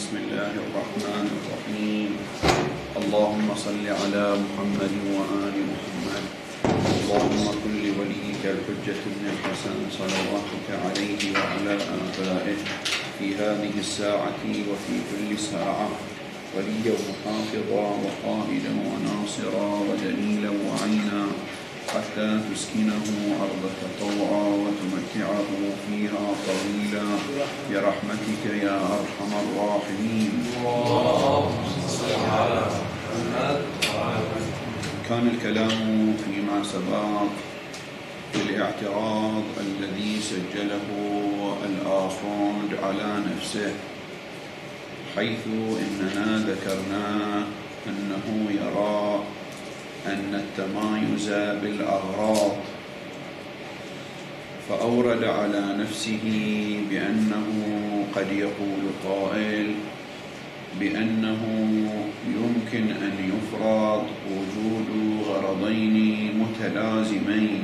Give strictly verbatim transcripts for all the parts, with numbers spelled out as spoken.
بسم الله الرحمن الرحيم. اللهم صل على محمد وآل محمد. اللهم كن لوليك الحجة بن الحسن صلواتك عليه وعلى آبائه في هذه الساعة وفي كل ساعة وليا وحافظا وقائدا وناصرا ودليلا وعينا، حتى تسكنه أرضك طوعا وتمتعه فيها طويلا برحمتك يا أرحم الراحمين. كان الكلام فيما سبق في الاعتراض الذي سجله الآخوند على نفسه، حيث إننا ذكرنا أنه يرى أن التمايز بالأغراض، فأورد على نفسه بأنه قد يقول قائل بأنه يمكن أن يفرض وجود غرضين متلازمين،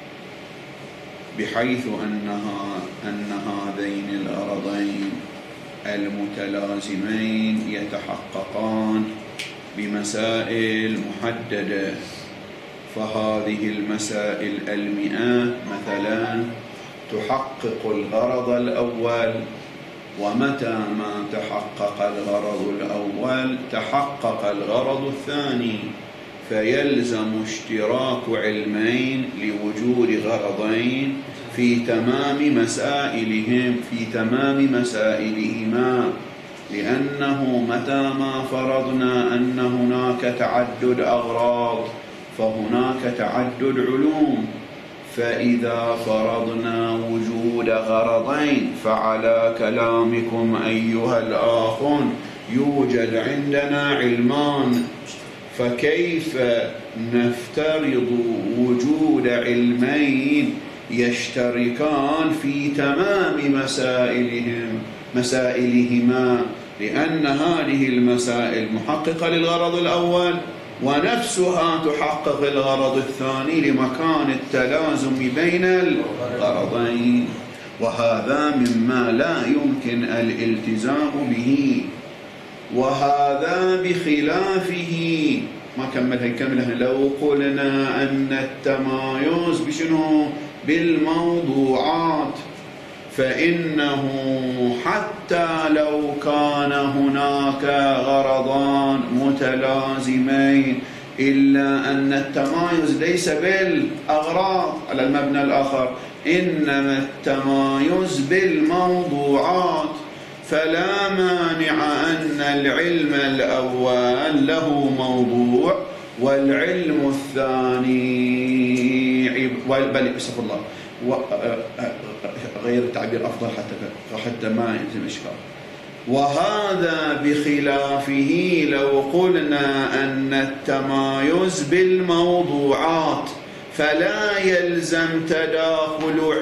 بحيث أنها أن هذين الغرضين المتلازمين يتحققان بمسائل محددة. فهذه المسائل المئة مثلا تحقق الغرض الأول، ومتى ما تحقق الغرض الأول تحقق الغرض الثاني، فيلزم اشتراك علمين لوجود غرضين في تمام مسائلهم في تمام مسائلهما، لأنه متى ما فرضنا أن هناك تعدد أغراض فهناك تعدد علوم، فإذا فرضنا وجود غرضين فعلى كلامكم أيها الآخون يوجد عندنا علمان، فكيف نفترض وجود علمين يشتركان في تمام مسائلهم مسائلهما، لأن هذه المسائل محققة للغرض الأول ونفسها تحقق الغرض الثاني لمكان التلازم بين الغرضين، وهذا مما لا يمكن الالتزام به. وهذا بخلافه ما كمل هيكمل لو قلنا أن التمايز بشنو بالموضوعات، فإنه حتى لو كان هناك غرضان متلازمين إلا أن التمايز ليس بالأغراض على المبنى الآخر، إنما التمايز بالموضوعات، فلا مانع أن العلم الأول له موضوع والعلم الثاني بل استغفر الله غير التعبير أفضل حتى حتى ما يتم إشكال. وهذا بخلافه لو قلنا أن التمايز بالموضوعات فلا يلزم تداخل